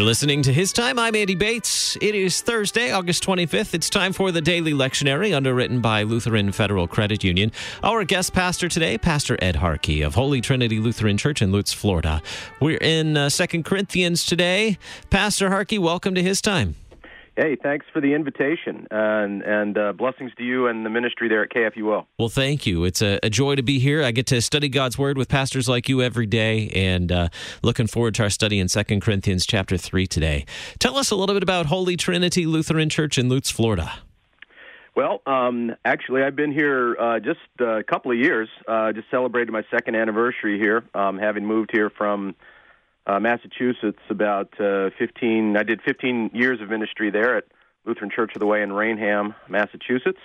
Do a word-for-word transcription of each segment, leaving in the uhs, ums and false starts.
listening to His Time. I'm Andy Bates. It is Thursday, August twenty-fifth. It's time for the Daily Lectionary, underwritten by Lutheran Federal Credit Union. Our guest pastor today, Pastor Ed Harkey of Holy Trinity Lutheran Church in Lutz, Florida. We're in uh, Second Corinthians today. Pastor Harkey, welcome to His Time. Hey, thanks for the invitation, and, and uh, blessings to you and the ministry there at K F U L. Well, thank you. It's a, a joy to be here. I get to study God's Word with pastors like you every day, and uh, looking forward to our study in Second Corinthians chapter three today. Tell us a little bit about Holy Trinity Lutheran Church in Lutz, Florida. Well, um, actually, I've been here uh, just a couple of years. Uh, just celebrated my second anniversary here, um, having moved here from Uh, Massachusetts about uh, fifteen. I did fifteen years of ministry there at Lutheran Church of the Way in Raynham, Massachusetts.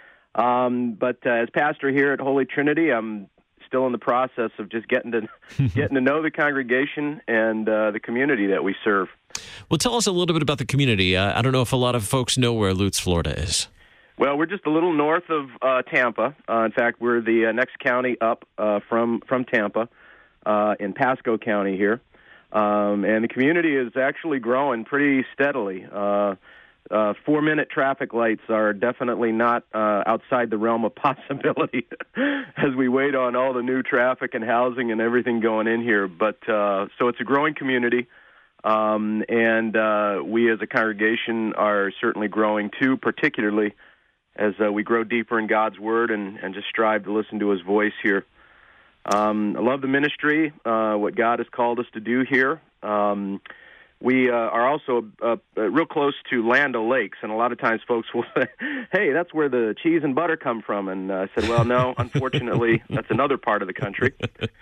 Um, but uh, as pastor here at Holy Trinity, I'm still in the process of just getting to getting to know the congregation and uh, the community that we serve. Well, tell us a little bit about the community. Uh, I don't know if a lot of folks know where Lutz, Florida is. Well, we're just a little north of uh, Tampa. Uh, in fact, we're the uh, next county up uh, from from Tampa uh, in Pasco County here. Um, and the community is actually growing pretty steadily. Uh, uh, four-minute traffic lights are definitely not uh, outside the realm of possibility as we wait on all the new traffic and housing and everything going in here. But uh, so it's a growing community, um, and uh, we as a congregation are certainly growing too, particularly as uh, we grow deeper in God's Word and, and just strive to listen to His voice here. Um, I love the ministry, uh, what God has called us to do here. Um, we uh, are also uh, uh, real close to Land O'Lakes, and a lot of times folks will say, hey, that's where the cheese and butter come from. And uh, I said, well, no, unfortunately, that's another part of the country.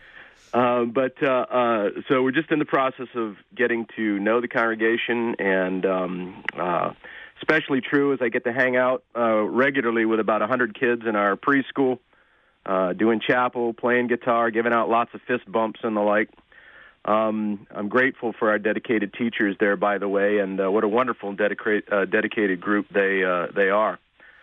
Uh, but uh, uh, so we're just in the process of getting to know the congregation, and um, uh, especially true as I get to hang out uh, regularly with about one hundred kids in our preschool. Uh, doing chapel, playing guitar, giving out lots of fist bumps and the like. Um, I'm grateful for our dedicated teachers there, by the way, and uh, what a wonderful dedica- uh, dedicated group they uh, they are.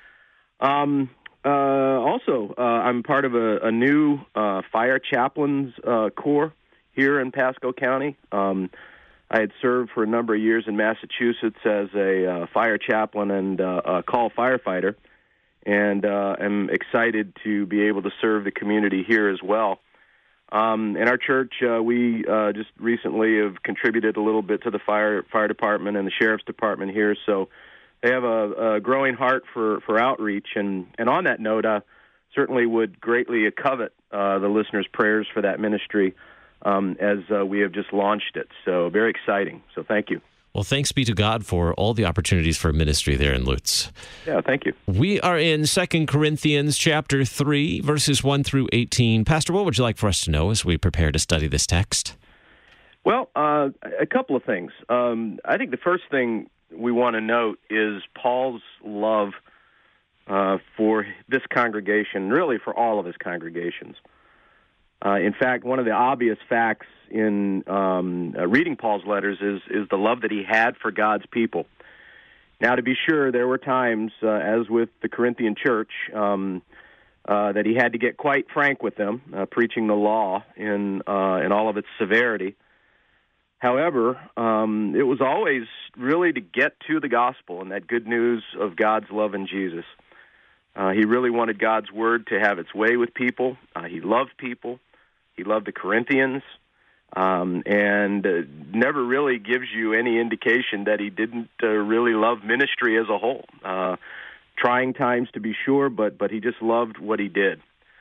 Um, uh, also, uh, I'm part of a, a new uh, fire chaplains uh, corps here in Pasco County. Um, I had served for a number of years in Massachusetts as a uh, fire chaplain and uh, a call firefighter, and uh, I'm excited to be able to serve the community here as well. Um, in our church, uh, we uh, just recently have contributed a little bit to the fire fire department and the sheriff's department here, so they have a, a growing heart for, for outreach. And, and on that note, I certainly would greatly covet uh, the listeners' prayers for that ministry um, as uh, we have just launched it. So very exciting. So thank you. Well, thanks be to God for all the opportunities for ministry there in Lutz. Yeah, thank you. We are in Second Corinthians chapter three, verses one through eighteen. Pastor, what would you like for us to know as we prepare to study this text? Well, uh, a couple of things. Um, I think the first thing we want to note is Paul's love uh, for this congregation, really for all of his congregations. Uh, in fact, one of the obvious facts in um, uh, reading Paul's letters is is the love that he had for God's people. Now, to be sure, there were times, uh, as with the Corinthian church, um, uh, that he had to get quite frank with them, uh, preaching the law in uh, in all of its severity. However, um, it was always really to get to the gospel and that good news of God's love in Jesus. Uh, he really wanted God's word to have its way with people. Uh, he loved people. He loved the Corinthians, um, and uh, never really gives you any indication that he didn't uh, really love ministry as a whole. Uh, trying times, to be sure, but but he just loved what he did.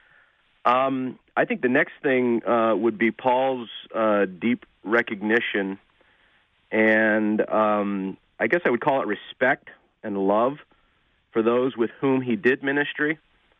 Um, I think the next thing uh, would be Paul's uh, deep recognition, and um, I guess I would call it respect and love for those with whom he did ministry.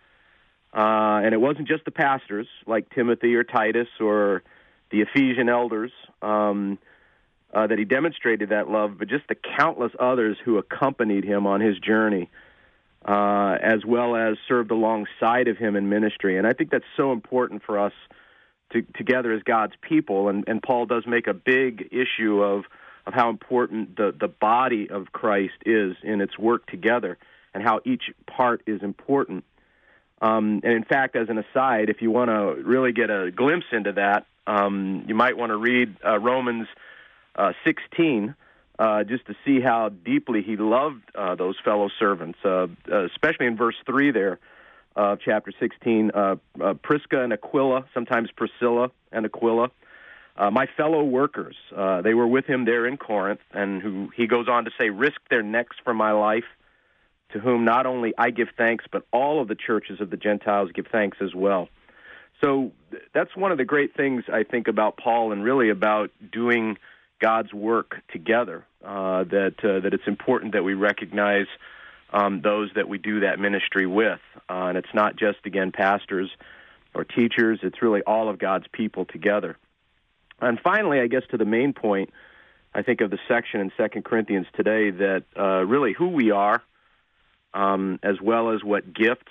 Uh, and it wasn't just the pastors like Timothy or Titus or the Ephesian elders um, uh, that he demonstrated that love, but just the countless others who accompanied him on his journey, uh, as well as served alongside of him in ministry. And I think that's so important for us to, together as God's people. And, and Paul does make a big issue of, of how important the, the body of Christ is in its work together and how each part is important. Um, and in fact, as an aside, if you want to really get a glimpse into that, um, you might want to read uh, Romans uh, sixteen, uh, just to see how deeply he loved uh, those fellow servants, uh, especially in verse three there of chapter sixteen, uh, uh, Prisca and Aquila, sometimes Priscilla and Aquila, uh, my fellow workers. Uh, they were with him there in Corinth, and who he goes on to say, risked their necks for my life, to whom not only I give thanks, but all of the churches of the Gentiles give thanks as well. So that's one of the great things, I think, about Paul and really about doing God's work together, uh, that uh, that it's important that we recognize um, those that we do that ministry with. Uh, and it's not just, again, pastors or teachers. It's really all of God's people together. And finally, I guess to the main point, I think, of the section in Second Corinthians today, that uh, really who we are, um, as well as what gifts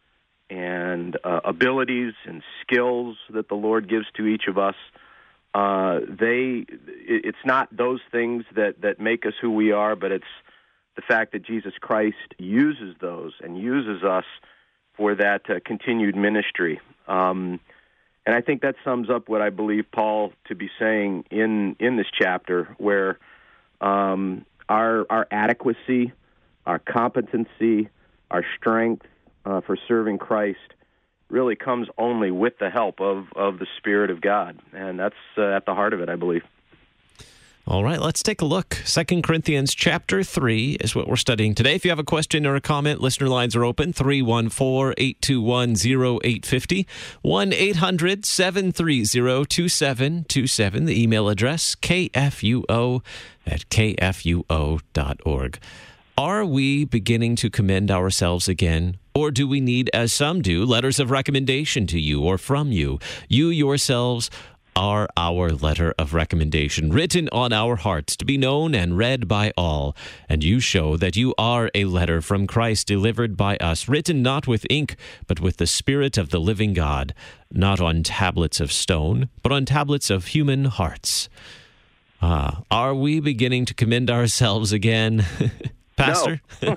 and uh, abilities and skills that the Lord gives to each of us, uh, they it's not those things that, that make us who we are, but it's the fact that Jesus Christ uses those and uses us for that uh, continued ministry. Um, and I think that sums up what I believe Paul to be saying in, in this chapter, where um, our our adequacy, our competency, our strength uh, for serving Christ really comes only with the help of, of the Spirit of God. And that's uh, at the heart of it, I believe. All right, let's take a look. Second Corinthians chapter three is what we're studying today. If you have a question or a comment, listener lines are open, three one four, eight two one, zero eight five zero, one eight hundred, seven three zero, two seven two seven, the email address, k f u o at k f u o dot org. Are we beginning to commend ourselves again? Or do we need, as some do, letters of recommendation to you or from you? You yourselves are our letter of recommendation, written on our hearts, to be known and read by all. And you show that you are a letter from Christ, delivered by us, written not with ink, but with the Spirit of the living God, not on tablets of stone, but on tablets of human hearts. Ah, are we beginning to commend ourselves again, Pastor? No.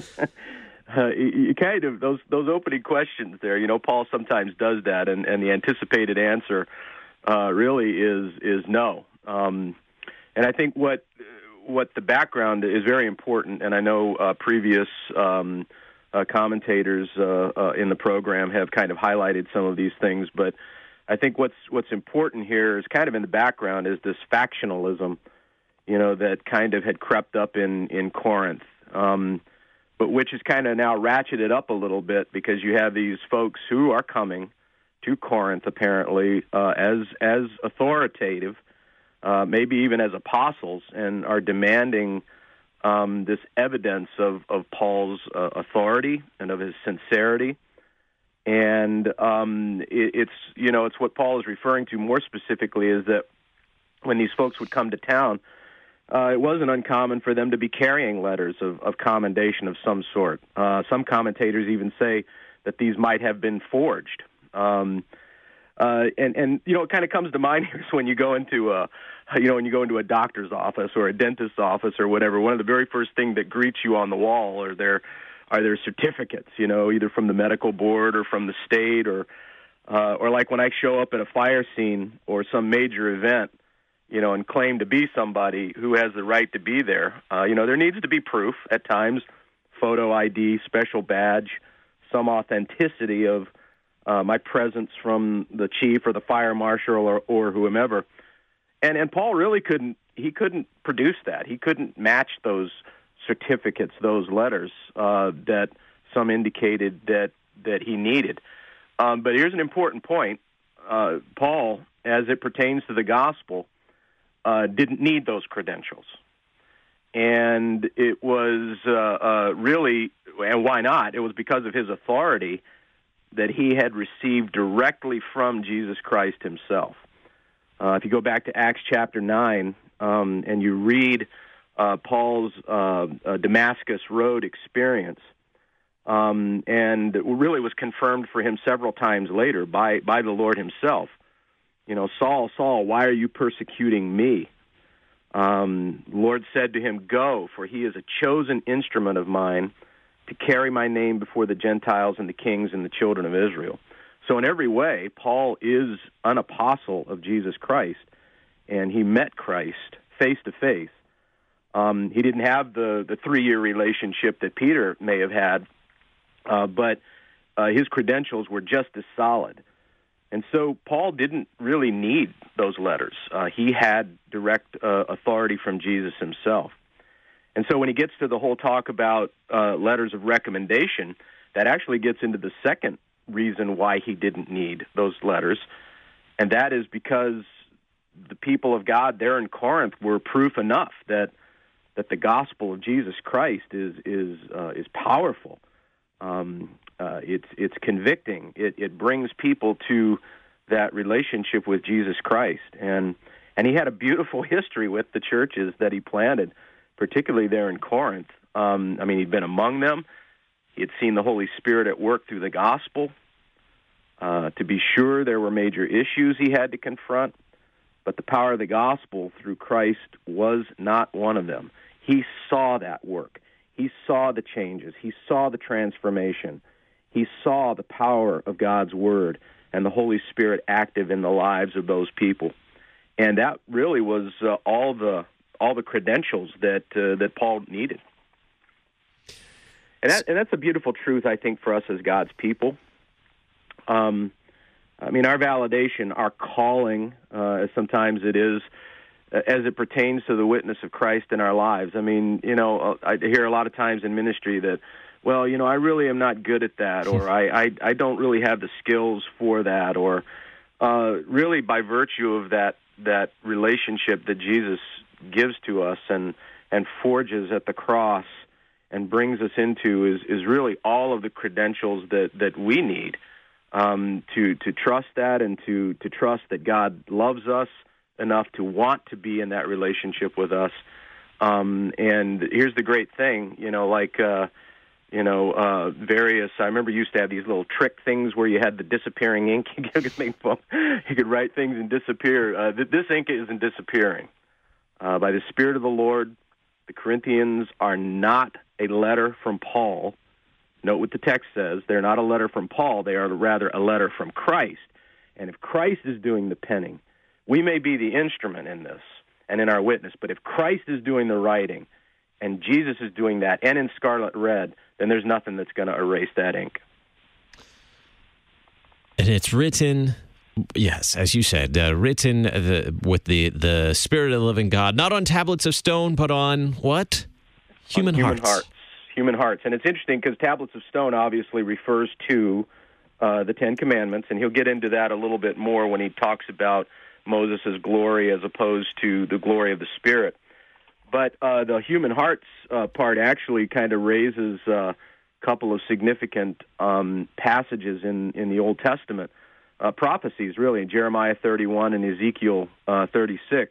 Uh, you, you kind of, those those opening questions there, you know, Paul sometimes does that, and, and the anticipated answer uh, really is is no. Um, and I think what what the background is very important, and I know uh, previous um, uh, commentators uh, uh, in the program have kind of highlighted some of these things, but I think what's what's important here is kind of in the background is this factionalism, you know, that kind of had crept up in, in Corinth. Um but which is kind of now ratcheted up a little bit, because you have these folks who are coming to Corinth apparently uh, as as authoritative, uh, maybe even as apostles, and are demanding um, this evidence of, of Paul's uh, authority and of his sincerity. And um, it, it's, you know, it's what Paul is referring to more specifically, is that when these folks would come to town, Uh, it wasn't uncommon for them to be carrying letters of, of commendation of some sort. Uh, some commentators even say that these might have been forged. Um, uh, and, and, you know, it kind of comes to mind here is when you go into a, you know, when you go into a doctor's office or a dentist's office or whatever, one of the very first things that greets you on the wall are their, are their certificates, you know, either from the medical board or from the state, or, uh, or like when I show up at a fire scene or some major event, you know, and claim to be somebody who has the right to be there. Uh, you know, there needs to be proof at times, photo I D, special badge, some authenticity of uh, my presence from the chief or the fire marshal or, or whomever. And and Paul really couldn't, he couldn't produce that. He couldn't match those certificates, those letters uh, that some indicated that, that he needed. Um, but here's an important point. Uh, Paul, as it pertains to the gospel, Uh, didn't need those credentials. And it was uh, uh, really, and why not? It was because of his authority that he had received directly from Jesus Christ himself. Uh, if you go back to Acts chapter nine um, and you read uh, Paul's uh, uh, Damascus Road experience, um, and it really was confirmed for him several times later by, by the Lord himself. You know, Saul, Saul, why are you persecuting me? Um, the Lord said to him, go, for he is a chosen instrument of mine to carry my name before the Gentiles and the kings and the children of Israel. So in every way, Paul is an apostle of Jesus Christ, and he met Christ face to face. Um, he didn't have the, the three-year relationship that Peter may have had, uh, but uh, his credentials were just as solid. And so Paul didn't really need those letters. Uh, he had direct uh, authority from Jesus himself. And so when he gets to the whole talk about uh, letters of recommendation, that actually gets into the second reason why he didn't need those letters, and that is because the people of God there in Corinth were proof enough that that the gospel of Jesus Christ is is uh, is powerful. Um, uh, it's it's convicting. It, it brings people to that relationship with Jesus Christ, and and he had a beautiful history with the churches that he planted, particularly there in Corinth. Um, I mean, he'd been among them. He had seen the Holy Spirit at work through the gospel. Uh, to be sure, there were major issues he had to confront, but the power of the gospel through Christ was not one of them. He saw that work. He saw the changes. He saw the transformation. He saw the power of God's Word and the Holy Spirit active in the lives of those people. And that really was uh, all the all the credentials that uh, that Paul needed. And, that, and that's a beautiful truth, I think, for us as God's people. Um, I mean, our validation, our calling, uh, as sometimes it is, uh, as it pertains to the witness of Christ in our lives. I mean, you know, I hear a lot of times in ministry that, well, you know, I really am not good at that, or I, I, I don't really have the skills for that, or uh, really by virtue of that that relationship that Jesus gives to us and, and forges at the cross and brings us into is, is really all of the credentials that, that we need um, to to trust that and to, to trust that God loves us enough to want to be in that relationship with us. Um, and here's the great thing, you know, like, uh, you know, uh, various, I remember you used to have these little trick things where you had the disappearing ink. You could, make, you could write things and disappear. Uh, this ink isn't disappearing. Uh, by the Spirit of the Lord, the Corinthians are not a letter from Paul. Note what the text says. They're not a letter from Paul. They are rather a letter from Christ. And if Christ is doing the penning, we may be the instrument in this and in our witness, but if Christ is doing the writing and Jesus is doing that and in scarlet red, then there's nothing that's going to erase that ink. And it's written... Yes, as you said, uh, written the, with the, the Spirit of the living God, not on tablets of stone, but on what? Human, on human hearts. hearts. Human hearts. And it's interesting because tablets of stone obviously refers to uh, the Ten Commandments, and he'll get into that a little bit more when he talks about Moses' glory as opposed to the glory of the Spirit. But uh, the human hearts uh, part actually kind of raises a couple of significant um, passages in, in the Old Testament. Uh, prophecies, really, in Jeremiah thirty-one and Ezekiel uh, thirty-six.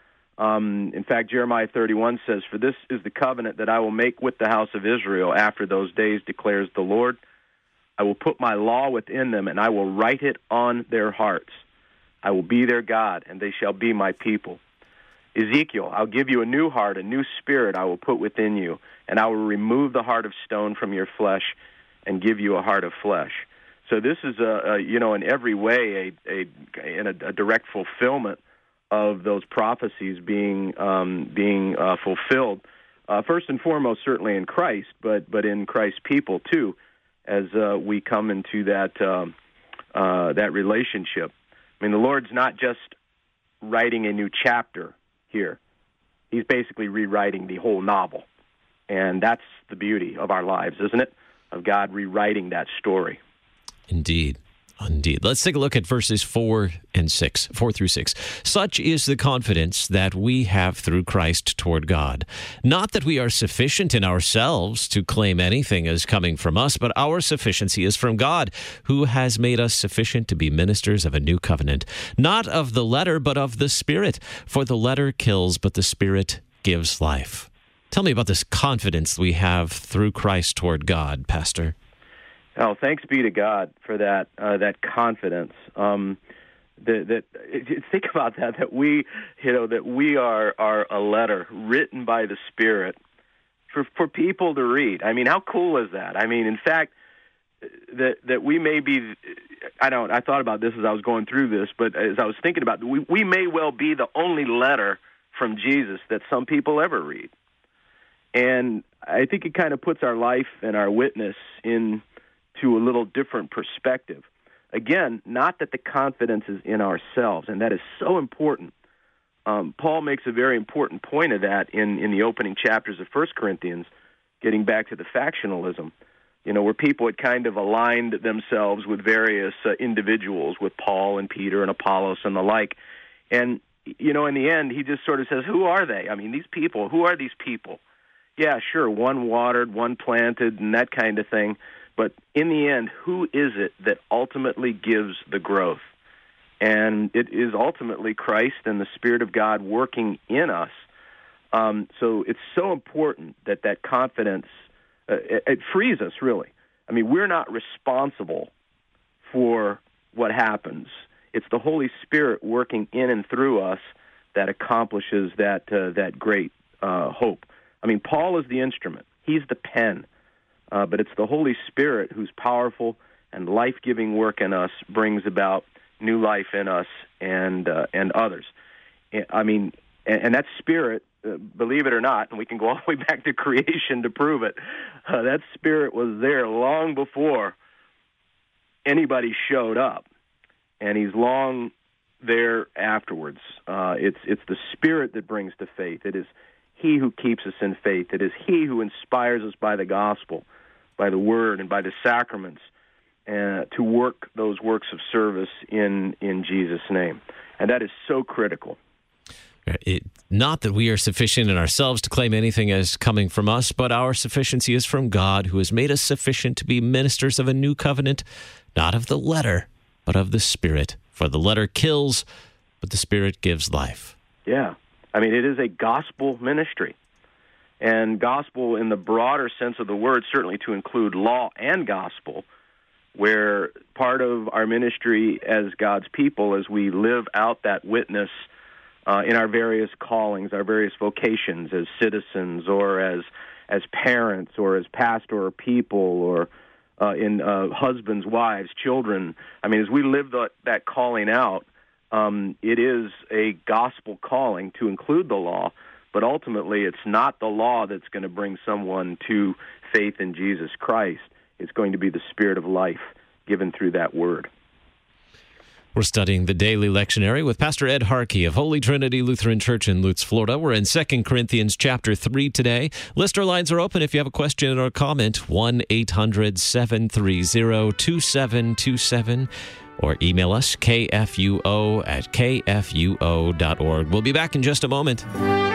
Um, in fact, Jeremiah thirty-one says, "For this is the covenant that I will make with the house of Israel after those days, declares the Lord. I will put my law within them, and I will write it on their hearts. I will be their God, and they shall be my people." Ezekiel, "I'll give you a new heart, a new spirit I will put within you, and I will remove the heart of stone from your flesh and give you a heart of flesh." So this is a, a you know in every way a a, in a, a direct fulfillment of those prophecies being um, being uh, fulfilled. Uh, first and foremost, certainly in Christ, but but in Christ's people too, as uh, we come into that um, uh, that relationship. I mean, the Lord's not just writing a new chapter here; He's basically rewriting the whole novel, and that's the beauty of our lives, isn't it? Of God rewriting that story. Indeed. Indeed. Let's take a look at verses four and six, four through six. Such is the confidence that we have through Christ toward God. Not that we are sufficient in ourselves to claim anything as coming from us, but our sufficiency is from God, who has made us sufficient to be ministers of a new covenant. Not of the letter, but of the Spirit. For the letter kills, but the Spirit gives life. Tell me about this confidence we have through Christ toward God, Pastor. Oh, thanks be to God for that uh, that confidence. Um, that, that think about that. That we, you know, that we are are a letter written by the Spirit for for people to read. I mean, how cool is that? I mean, in fact, that that we may be. I don't. I thought about this as I was going through this, but as I was thinking about it, we we may well be the only letter from Jesus that some people ever read. And I think it kind of puts our life and our witness into a little different perspective. Again, not that the confidence is in ourselves, and that is so important. Um, Paul makes a very important point of that in, in the opening chapters of First Corinthians, getting back to the factionalism, you know, where people had kind of aligned themselves with various uh, individuals, with Paul and Peter and Apollos and the like. And, you know, in the end, he just sort of says, who are they? I mean, these people, who are these people? Yeah, sure, one watered, one planted, and that kind of thing. But in the end, who is it that ultimately gives the growth? And it is ultimately Christ and the Spirit of God working in us. Um, so it's so important that that confidence, uh, it, it frees us, really. I mean, we're not responsible for what happens. It's the Holy Spirit working in and through us that accomplishes that uh, that great uh, hope. I mean, Paul is the instrument. He's the pen. Uh, but it's the Holy Spirit whose powerful and life-giving work in us brings about new life in us and uh, and others. I mean, and, and that Spirit, uh, believe it or not, and we can go all the way back to creation to prove it, uh, that Spirit was there long before anybody showed up, and He's long there afterwards. Uh, it's it's the Spirit that brings to faith. It is He who keeps us in faith. It is He who inspires us by the gospel, by the word, and by the sacraments, uh, to work those works of service in, in Jesus' name. And that is so critical. It, not that we are sufficient in ourselves to claim anything as coming from us, but our sufficiency is from God, who has made us sufficient to be ministers of a new covenant, not of the letter, but of the Spirit. For the letter kills, but the Spirit gives life. Yeah. I mean, it is a gospel ministry. And gospel in the broader sense of the word, certainly to include law and gospel, where part of our ministry as God's people, as we live out that witness uh, in our various callings, our various vocations as citizens or as as parents or as pastoral people or uh, in uh, husbands, wives, children. I mean, as we live the, that calling out, um, it is a gospel calling to include the law, but ultimately it's not the law that's going to bring someone to faith in Jesus Christ. It's going to be the Spirit of life given through that word. We're studying the Daily Lectionary with Pastor Ed Harkey of Holy Trinity Lutheran Church in Lutz, Florida. We're in Second Corinthians chapter three today. Listener lines are open if you have a question or a comment. one eight hundred seven three zero two seven two seven. Or email us, k f u o at k f u o dot org. We'll be back in just a moment.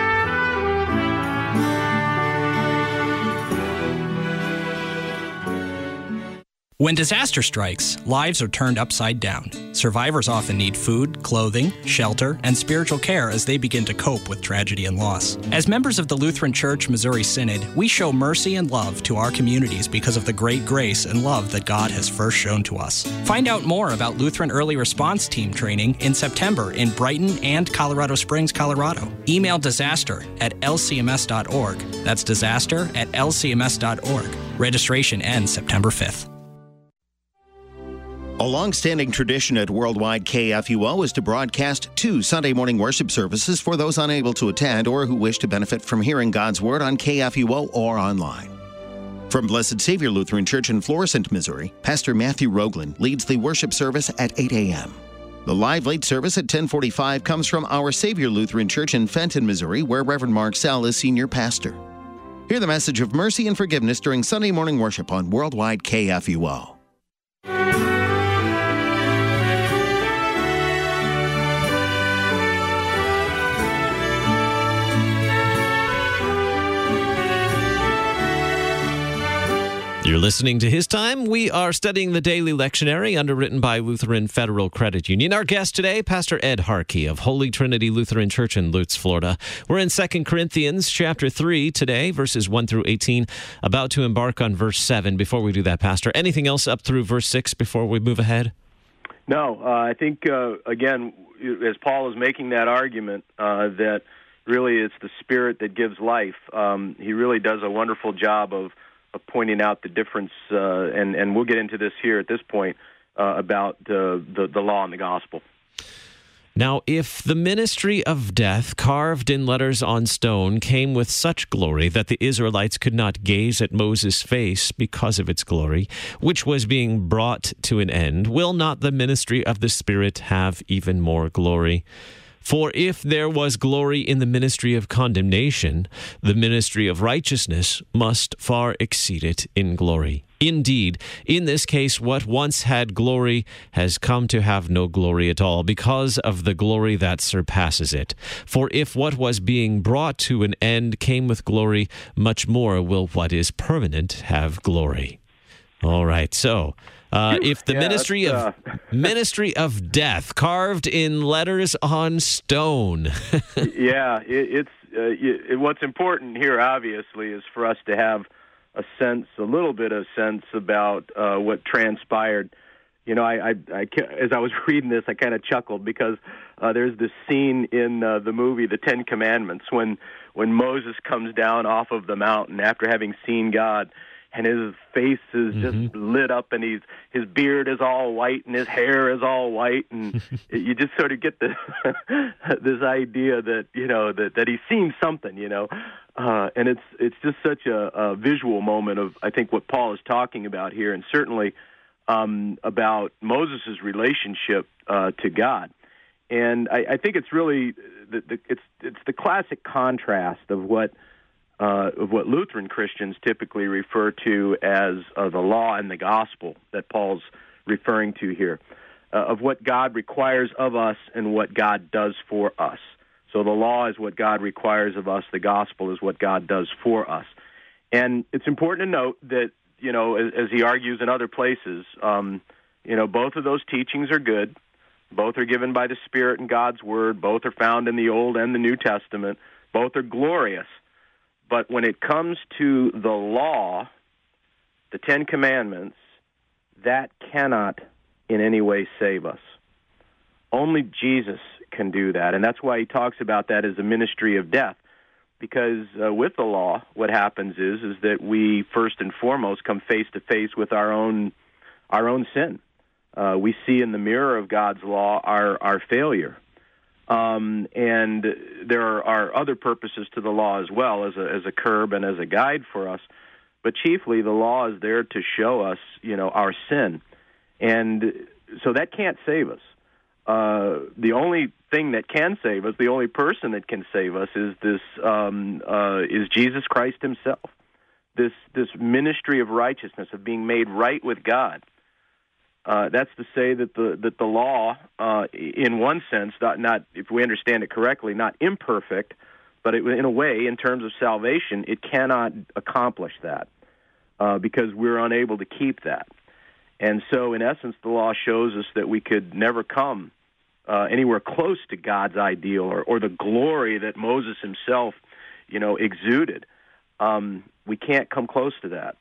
When disaster strikes, lives are turned upside down. Survivors often need food, clothing, shelter, and spiritual care as they begin to cope with tragedy and loss. As members of the Lutheran Church Missouri Synod, we show mercy and love to our communities because of the great grace and love that God has first shown to us. Find out more about Lutheran Early Response Team training in September in Brighton and Colorado Springs, Colorado. Email disaster at l c m s dot org. That's disaster at l c m s dot org. Registration ends September fifth. A long-standing tradition at Worldwide K F U O is to broadcast two Sunday morning worship services for those unable to attend or who wish to benefit from hearing God's Word on K F U O or online. From Blessed Savior Lutheran Church in Florissant, Missouri, Pastor Matthew Rogland leads the worship service at eight a.m. The live late service at ten forty-five comes from Our Savior Lutheran Church in Fenton, Missouri, where Reverend Mark Sell is senior pastor. Hear the message of mercy and forgiveness during Sunday morning worship on Worldwide K F U O. You're listening to His Time. We are studying the Daily Lectionary, underwritten by Lutheran Federal Credit Union. Our guest today, Pastor Ed Harkey of Holy Trinity Lutheran Church in Lutz, Florida. We're in Second Corinthians chapter three today, verses one through eighteen, about to embark on verse seven. Before we do that, Pastor, anything else up through verse six before we move ahead? No, uh, I think, uh, again, as Paul is making that argument, uh, that really it's the Spirit that gives life, um, he really does a wonderful job of of pointing out the difference, uh, and, and we'll get into this here at this point, uh, about uh, the, the law and the gospel. Now, if the ministry of death, carved in letters on stone, came with such glory that the Israelites could not gaze at Moses' face because of its glory, which was being brought to an end, will not the ministry of the Spirit have even more glory? For if there was glory in the ministry of condemnation, the ministry of righteousness must far exceed it in glory. Indeed, in this case, what once had glory has come to have no glory at all, because of the glory that surpasses it. For if what was being brought to an end came with glory, much more will what is permanent have glory. All right, so... Uh, if the yeah, ministry of uh... ministry of death carved in letters on stone. yeah, it, it's uh, it, what's important here, obviously, is for us to have a sense, a little bit of sense about uh, what transpired. You know, I, I, I, as I was reading this, I kind of chuckled because uh, there's this scene in uh, the movie The Ten Commandments when when Moses comes down off of the mountain after having seen God. And his face is just mm-hmm. lit up, and he's his beard is all white, and his hair is all white, and you just sort of get this this idea that you know that, that he's seen something, you know, uh, and it's it's just such a, a visual moment of I think what Paul is talking about here, and certainly um, about Moses' relationship uh, to God, and I, I think it's really the, the, it's it's the classic contrast of what. Uh, of what Lutheran Christians typically refer to as uh, the law and the gospel that Paul's referring to here, uh, of what God requires of us and what God does for us. So the law is what God requires of us. The gospel is what God does for us. And it's important to note that, you know, as, as he argues in other places, um, you know, both of those teachings are good. Both are given by the Spirit and God's Word. Both are found in the Old and the New Testament. Both are glorious. But when it comes to the law, the Ten Commandments, that cannot in any way save us. Only Jesus can do that, and that's why he talks about that as a ministry of death, because uh, with the law, what happens is is that we first and foremost come face to face with our own our own sin. Uh, we see in the mirror of God's law our our failure. Um, and there are, are other purposes to the law as well, as a, as a curb and as a guide for us. But chiefly, the law is there to show us, you know, our sin. And so that can't save us. Uh, the only thing that can save us, the only person that can save us is this, um, uh, is Jesus Christ himself. This, this ministry of righteousness, of being made right with God. Uh, that's to say that the that the law, uh, in one sense, not, not if we understand it correctly, not imperfect, but it, in a way, in terms of salvation, it cannot accomplish that uh, because we're unable to keep that. And so, in essence, the law shows us that we could never come uh, anywhere close to God's ideal or, or the glory that Moses himself, you know, exuded. Um, we can't come close to that.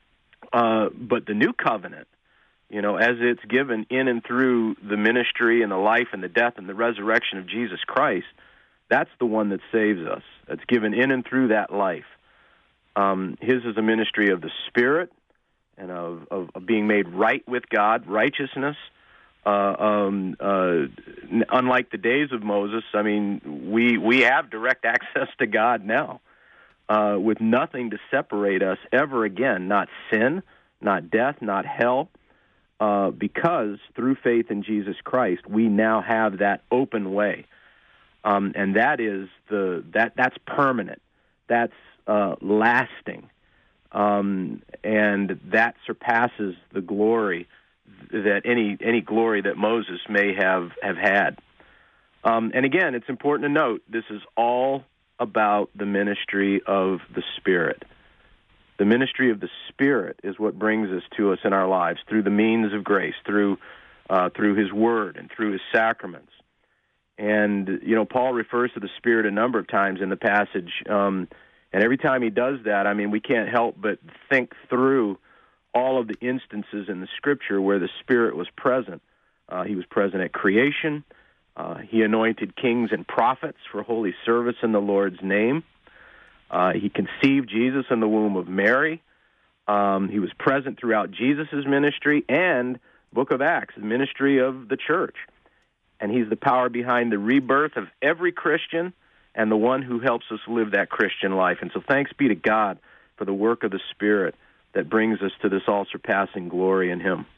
Uh, but the new covenant, you know, as it's given in and through the ministry and the life and the death and the resurrection of Jesus Christ, that's the one that saves us. That's given in and through that life. Um, his is a ministry of the Spirit and of, of, of being made right with God, righteousness. Uh, um, uh, unlike the days of Moses, I mean, we we have direct access to God now uh, with nothing to separate us ever again, not sin, not death, not hell. Uh, because through faith in Jesus Christ, we now have that open way, um, and that is the that that's permanent, that's uh, lasting, um, and that surpasses the glory that any any glory that Moses may have have had. Um, and again, it's important to note this is all about the ministry of the Spirit. The ministry of the Spirit is what brings us to us in our lives through the means of grace, through uh, through His Word and through His sacraments. And, you know, Paul refers to the Spirit a number of times in the passage, um, and every time he does that, I mean, we can't help but think through all of the instances in the Scripture where the Spirit was present. Uh, he was present at creation. Uh, he anointed kings and prophets for holy service in the Lord's name. Uh, he conceived Jesus in the womb of Mary. Um, he was present throughout Jesus' ministry and Book of Acts, the ministry of the church. and he's the power behind the rebirth of every Christian and the one who helps us live that Christian life. And so thanks be to God for the work of the Spirit that brings us to this all-surpassing glory in him.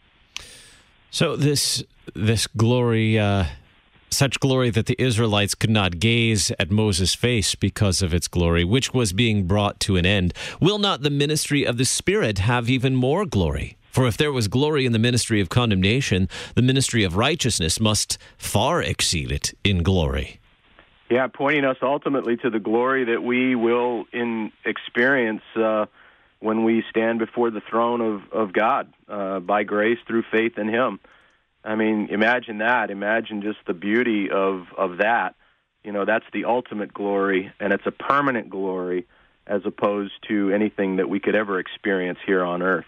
So this this glory, uh, such glory that the Israelites could not gaze at Moses' face because of its glory, which was being brought to an end, will not the ministry of the Spirit have even more glory? For if there was glory in the ministry of condemnation, the ministry of righteousness must far exceed it in glory. Yeah, pointing us ultimately to the glory that we will in experience uh, when we stand before the throne of, of God uh, by grace through faith in him. I mean, imagine that. Imagine just the beauty of, of that. You know, that's the ultimate glory, and it's a permanent glory as opposed to anything that we could ever experience here on earth.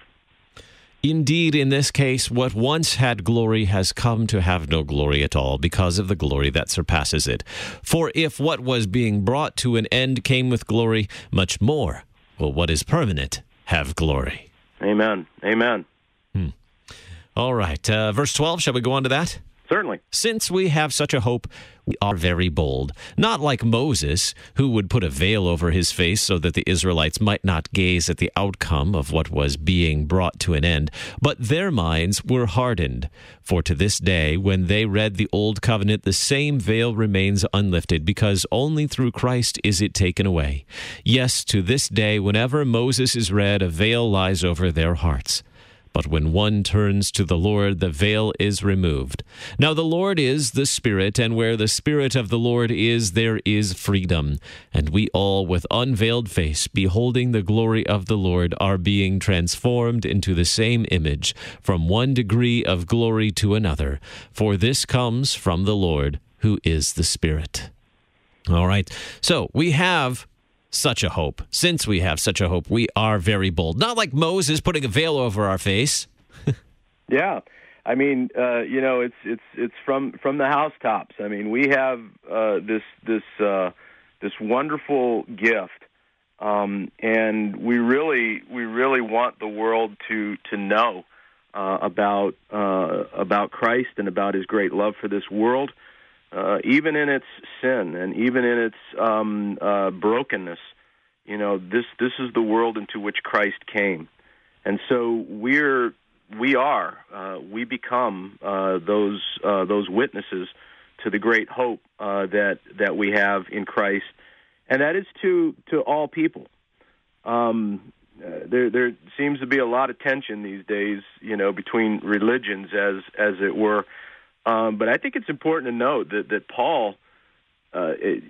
Indeed, in this case, what once had glory has come to have no glory at all because of the glory that surpasses it. For if what was being brought to an end came with glory, much more will what is permanent have glory. Amen. Amen. Hmm. All right. Uh, verse twelve, shall we go on to that? Certainly. Since we have such a hope, we are very bold. Not like Moses, who would put a veil over his face so that the Israelites might not gaze at the outcome of what was being brought to an end. But their minds were hardened. For to this day, when they read the Old Covenant, the same veil remains unlifted, because only through Christ is it taken away. Yes, to this day, whenever Moses is read, a veil lies over their hearts. But when one turns to the Lord, the veil is removed. Now the Lord is the Spirit, and where the Spirit of the Lord is, there is freedom. And we all, with unveiled face, beholding the glory of the Lord, are being transformed into the same image, from one degree of glory to another. For this comes from the Lord, who is the Spirit. All right, so we have such a hope. Since we have such a hope, we are very bold. Not like Moses putting a veil over our face. Yeah, I mean, uh, you know, it's it's it's from from the housetops. I mean, we have uh, this this uh, this wonderful gift, um, and we really we really want the world to to know uh, about uh, about Christ and about his great love for this world. Uh, even in its sin and even in its um, uh, brokenness, you know, this this is the world into which Christ came, and so we're we are uh, we become uh, those uh, those witnesses to the great hope uh, that that we have in Christ, and that is to to all people. Um, uh, there there seems to be a lot of tension these days, you know, between religions, as as it were. Um, but I think it's important to note that, that Paul, uh, it,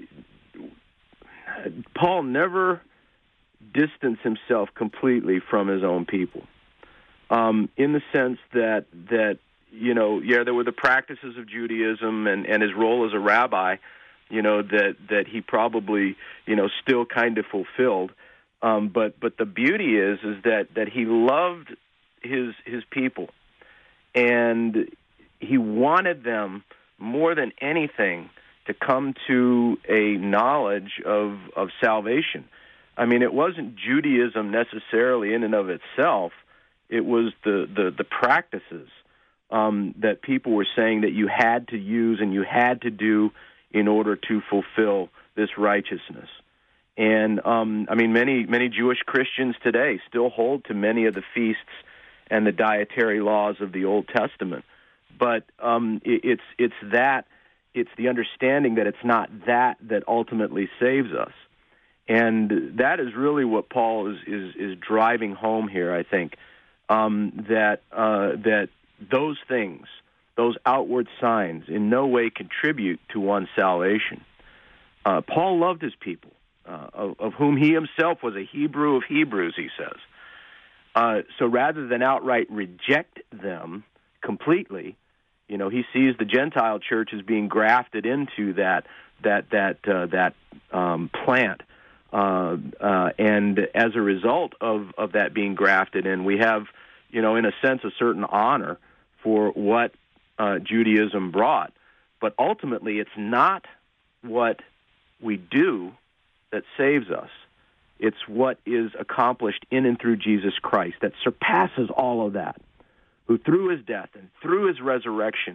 Paul never distanced himself completely from his own people, um, in the sense that that you know, yeah, there were the practices of Judaism and, and his role as a rabbi, you know, that that he probably you know still kind of fulfilled. Um, but but the beauty is is that that he loved his his people, and he wanted them more than anything to come to a knowledge of, of salvation. I mean, it wasn't Judaism necessarily in and of itself. It was the, the, the practices um, that people were saying that you had to use and you had to do in order to fulfill this righteousness. And, um, I mean, many, many Jewish Christians today still hold to many of the feasts and the dietary laws of the Old Testament. But um, it, it's it's that it's the understanding that it's not that that ultimately saves us, and that is really what Paul is is, is driving home here. I think um, that uh, that those things, those outward signs, in no way contribute to one's salvation. Uh, Paul loved his people, uh, of, of whom he himself was a Hebrew of Hebrews. He says uh, so. Rather than outright reject them completely, you know, he sees the Gentile church as being grafted into that that that uh, that um, plant, uh, uh, and as a result of, of that being grafted in, we have, you know, in a sense, a certain honor for what uh, Judaism brought. But ultimately, it's not what we do that saves us. It's what is accomplished in and through Jesus Christ that surpasses all of that, who through his death and through his resurrection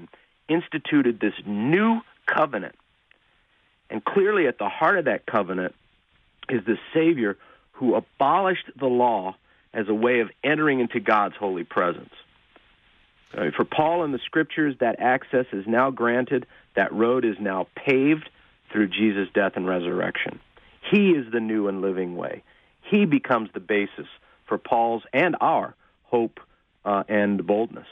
instituted this new covenant. And clearly at the heart of that covenant is the Savior who abolished the law as a way of entering into God's holy presence. Uh, for Paul in the Scriptures, that access is now granted. That road is now paved through Jesus' death and resurrection. He is the new and living way. He becomes the basis for Paul's and our hope uh, and boldness.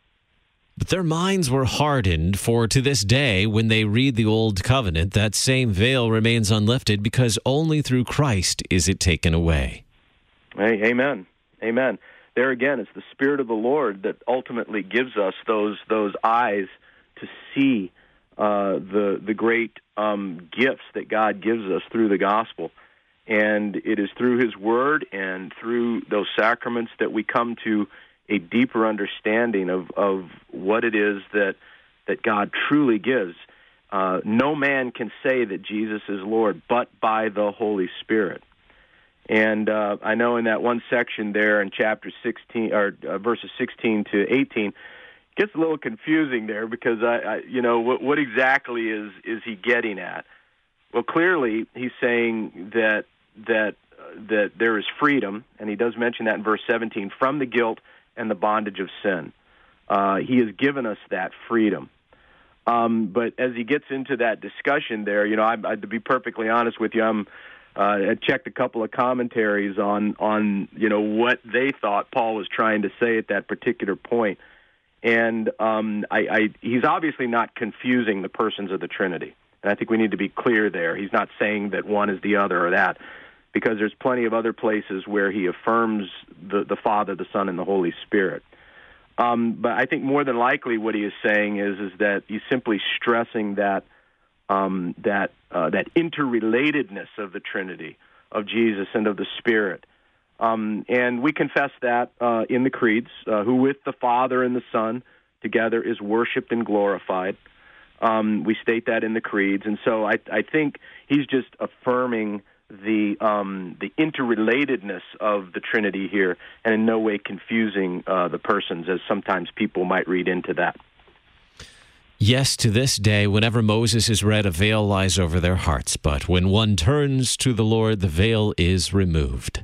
But their minds were hardened, for to this day, when they read the Old Covenant, that same veil remains unlifted because only through Christ is it taken away. Hey, amen. Amen. There again, it's the Spirit of the Lord that ultimately gives us those those eyes to see uh, the the great um, gifts that God gives us through the gospel. And it is through His Word and through those sacraments that we come to a deeper understanding of, of what it is that that God truly gives. Uh, no man can say that Jesus is Lord but by the Holy Spirit. And uh, I know in that one section there in chapter sixteen, or uh, verses sixteen to eighteen, it gets a little confusing there because I, I you know, what, what exactly is is he getting at? Well, clearly he's saying that that uh, that there is freedom, and he does mention that in verse seventeen, from the guilt and the bondage of sin. Uh, he has given us that freedom. Um, but as he gets into that discussion there, you know, I, I, to be perfectly honest with you, I'm, uh, I checked a couple of commentaries on, on, you know, what they thought Paul was trying to say at that particular point. And um, I, I, he's obviously not confusing the persons of the Trinity. And I think we need to be clear there. He's not saying that one is the other or that, because there's plenty of other places where he affirms the, the Father, the Son, and the Holy Spirit. Um, but I think more than likely what he is saying is is that he's simply stressing that um, that uh, that interrelatedness of the Trinity, of Jesus and of the Spirit. Um, and we confess that uh, in the creeds, uh, who with the Father and the Son together is worshipped and glorified. Um, we state that in the creeds. And so I, I think he's just affirming the um, the interrelatedness of the Trinity here, and in no way confusing uh, the persons, as sometimes people might read into that. Yes, to this day, whenever Moses is read, a veil lies over their hearts. But when one turns to the Lord, the veil is removed.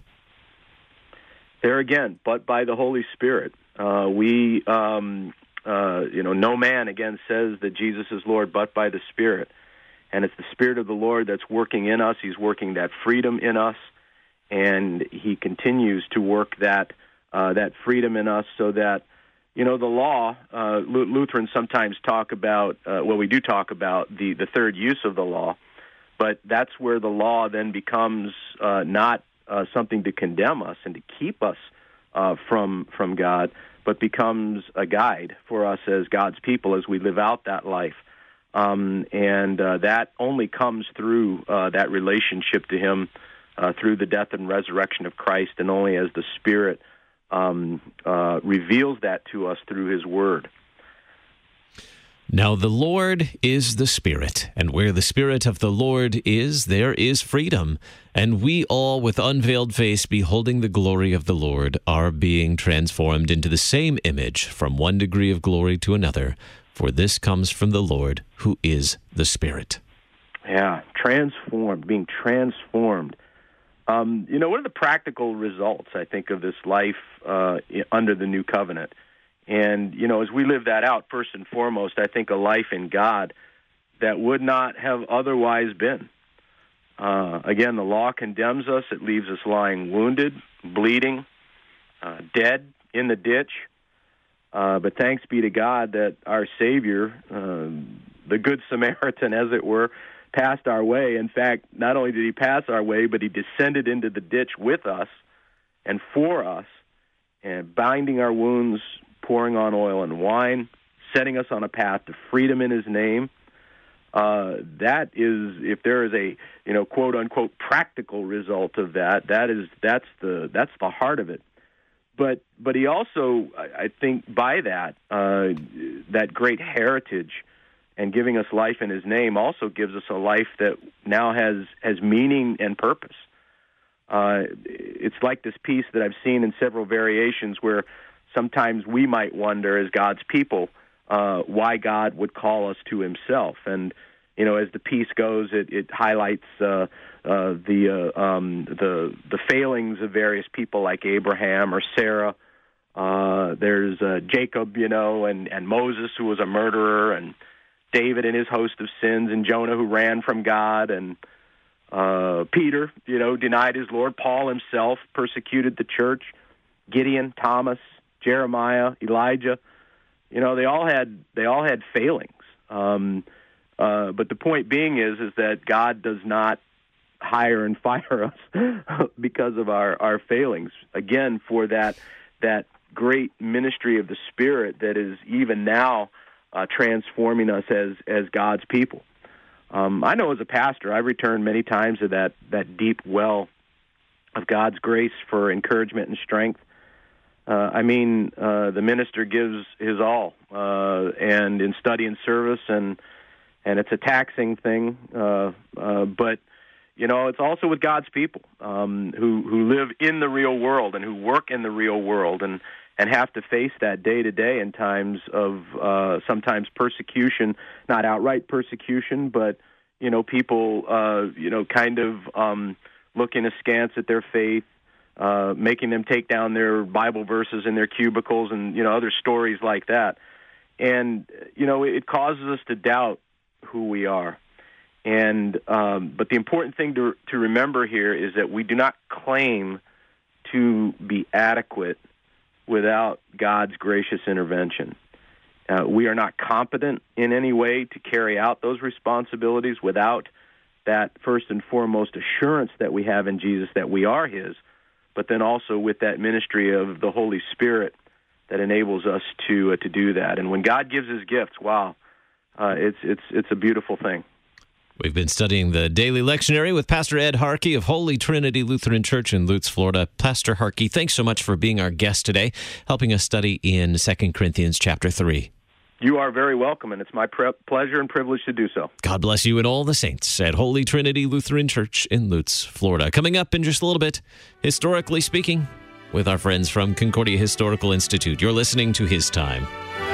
There again, but by the Holy Spirit. Uh, we, um, uh, you know, no man, again, says that Jesus is Lord but by the Spirit. And it's the Spirit of the Lord that's working in us. He's working that freedom in us, and He continues to work that uh, that freedom in us so that, you know, the law, uh, Lutherans sometimes talk about, uh, well, we do talk about the, the third use of the law, but that's where the law then becomes uh, not uh, something to condemn us and to keep us uh, from from God, but becomes a guide for us as God's people as we live out that life. Um, and uh, that only comes through uh, that relationship to Him uh, through the death and resurrection of Christ, and only as the Spirit um, uh, reveals that to us through His Word. Now the Lord is the Spirit, and where the Spirit of the Lord is, there is freedom. And we all, with unveiled face, beholding the glory of the Lord, are being transformed into the same image from one degree of glory to another. For this comes from the Lord, who is the Spirit. Yeah, transformed, being transformed. Um, you know, one of the practical results, I think, of this life uh, under the new covenant, and, you know, as we live that out, first and foremost, I think a life in God that would not have otherwise been. Uh, again, the law condemns us. It leaves us lying wounded, bleeding, uh, dead in the ditch. Uh, but thanks be to God that our Savior, uh, the Good Samaritan, as it were, passed our way. In fact, not only did He pass our way, but He descended into the ditch with us and for us, and binding our wounds, pouring on oil and wine, setting us on a path to freedom in His name. Uh, that is, if there is a, you know, quote unquote practical result of that, that is that's the that's the heart of it. But but he also, I think, by that, uh, that great heritage and giving us life in His name also gives us a life that now has, has meaning and purpose. Uh, it's like this piece that I've seen in several variations where sometimes we might wonder as God's people, uh, why God would call us to himself. And, you know, as the piece goes, it, it highlights uh, uh, the, uh, um, the the failings of various people like Abraham or Sarah. Uh, there's uh, Jacob, you know, and, and Moses, who was a murderer, and David and his host of sins, and Jonah, who ran from God, and uh, Peter, you know, denied his Lord. Paul himself persecuted the church. Gideon, Thomas, Jeremiah, Elijah, you know, they all had they all had failings. Um, uh, but the point being is is that God does not hire and fire us because of our, our failings. Again, for that that great ministry of the Spirit that is even now uh, transforming us as as God's people. Um, I know as a pastor, I've returned many times to that that deep well of God's grace for encouragement and strength. Uh, I mean, uh, the minister gives his all, uh, and in study and service, and and it's a taxing thing. Uh, uh, but you know, it's also with God's people um, who who live in the real world and who work in the real world, and and have to face that day to day in times of uh, sometimes persecution, not outright persecution, but you know, people uh, you know, kind of um, looking askance at their faith. Uh, making them take down their Bible verses in their cubicles, and you know, other stories like that. And you know, it causes us to doubt who we are. And um, but the important thing to to remember here is that we do not claim to be adequate without God's gracious intervention. Uh, we are not competent in any way to carry out those responsibilities without that first and foremost assurance that we have in Jesus that we are his, but then also with that ministry of the Holy Spirit that enables us to uh, to do that. And when God gives his gifts, wow, uh, it's it's it's a beautiful thing. We've been studying the Daily Lectionary with Pastor Ed Harkey of Holy Trinity Lutheran Church in Lutz, Florida. Pastor Harkey, thanks so much for being our guest today, helping us study in Second Corinthians chapter three. You are very welcome, and it's my pre- pleasure and privilege to do so. God bless you and all the saints at Holy Trinity Lutheran Church in Lutz, Florida. Coming up in just a little bit, Historically Speaking, with our friends from Concordia Historical Institute. You're listening to His Time.